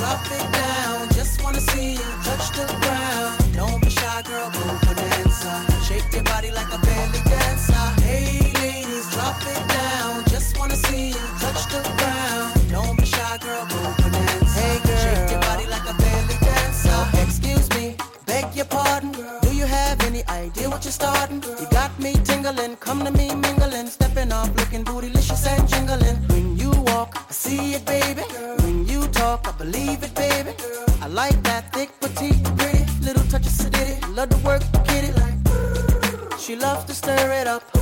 drop it down. Just wanna see you touch the ground. Don't be shy, girl, go bonanza. Shake your body like a belly dancer. Hey, ladies, drop it down. Just wanna see you touch the ground. Don't be shy, girl, go bonanza. Hey, girl, shake your body like a belly dancer. Excuse me, beg your pardon. Do you have any idea what you're starting? You got me tingling, come to me mingling, stepping off, looking bootylicious and jingling. When you walk, I see it, baby. When you talk, I believe it, baby. I like that thick, petite, pretty, little touch of sedity. Love to work, get it like. She loves to stir it up.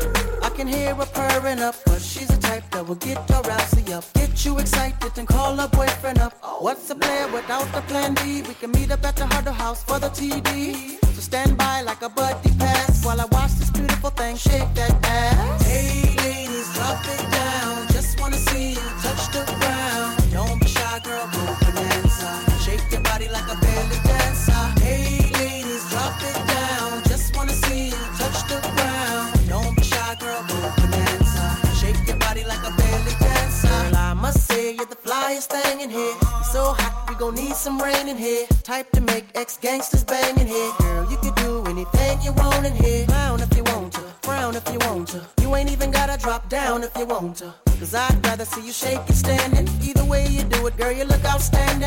I can hear her purring up, but she's the type that will get her rousey up. Get you excited and call her boyfriend up. What's a plan without the plan B? We can meet up at the Huddle House for the TD. So stand by like a buddy pass while I watch this beautiful thing shake that ass. Hey ladies, drop it down. Just wanna see you touch the ground. Don't be shy, girl, go bonanza. Shake your body like a belly dancer. Hey ladies, drop it down. Just wanna see you touch the ground. Don't be shy, girl, go bonanza. Shake your body like a belly dancer. Girl, I must say you're the flyest thing in here. You're so hot, we gon' need some rain in here. Type to make ex-gangsters bang in here. Girl, you can do anything you want in here. Clown if you want to, frown if you want to. You ain't even gotta drop down if you want to. Cause I'd rather see you shake it standing. Either way you do it, girl, you look outstanding.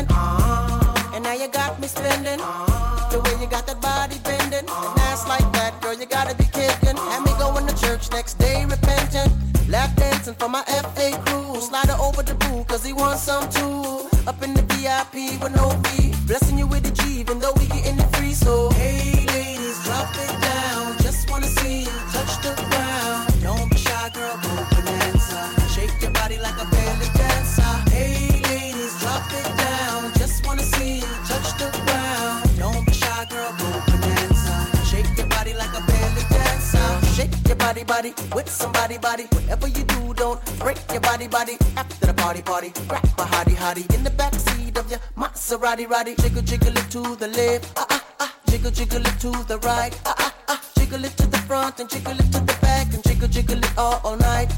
And now you got me spending. The way you got that body bending. And ass like that, girl, you gotta be kidding. Had me going to church next day repentant. Lap dancing for my FA crew. Slide her over the boo, cause he wants some too. Up in the VIP with no fee. Blessing you with the G, even though we getting it free. So, hey ladies, drop it down. Just wanna see you touch the ground. Don't be shy, girl, go bonanza. Shake your body like a belly dancer. Hey ladies, drop it down. Just wanna see you touch the ground. Don't be shy, girl, go bonanza. Shake your body like a belly dancer. Shake your body with somebody body. Whatever you do, don't break your body. After the party, grab a hottie in the backseat of your Maserati. Jiggle it to the left, jiggle it to the right, jiggle it to the front and jiggle it to the back and jiggle it all night.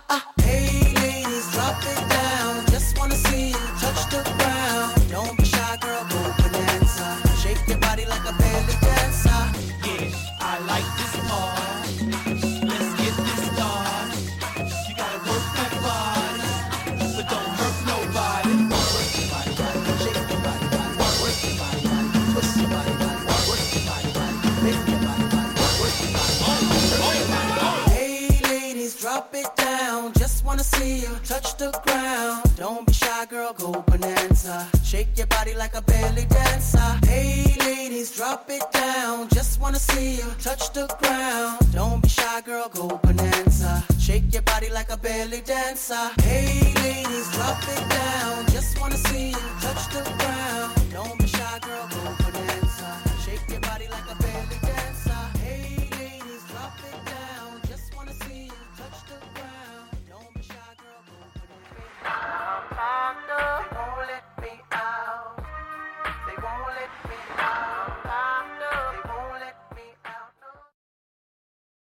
Hey ladies, drop it down. Just wanna see you touch the ground. Don't be shy, girl, go bonanza. Shake your body like a belly dancer. Yeah, I like this part. Let's get this started. You gotta work that body, but don't hurt nobody. Work your body, shake your body, work your body, twist your body, work your body, make your body, work your body. Hey ladies, drop it down. Just wanna see you touch the ground. Don't be shy, girl, go bonanza. Shake your body like a belly dancer. Hey ladies, drop it down. Just wanna see you touch the ground. Don't be shy, girl, go bonanza. Shake your body like a belly dancer. Hey ladies, drop it down. Just wanna